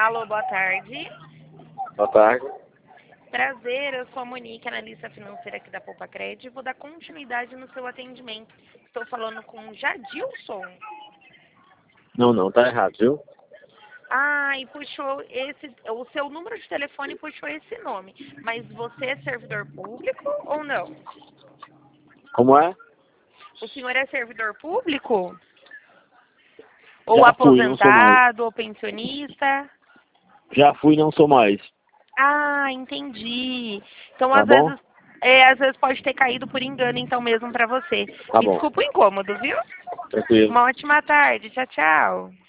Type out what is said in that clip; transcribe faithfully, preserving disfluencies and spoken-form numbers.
Alô, boa tarde. Boa tarde. Prazer, eu sou a Monique, analista financeira aqui da Poupa Crédito, e vou dar continuidade no seu atendimento. Estou falando com o Jadilson. Não, não, tá errado, viu? Ah, e puxou esse, o seu número de telefone puxou esse nome. Mas você é servidor público ou não? Como é? O senhor é servidor público? Ou Já fui, não sou mais. aposentado, ou pensionista? Já fui, não sou mais. Ah, entendi. Então, Tá às bom? vezes, é, às vezes pode ter caído por engano, então, mesmo para você. Tá Me bom. desculpa o incômodo, viu? Tranquilo. Uma ótima tarde. Tchau, tchau.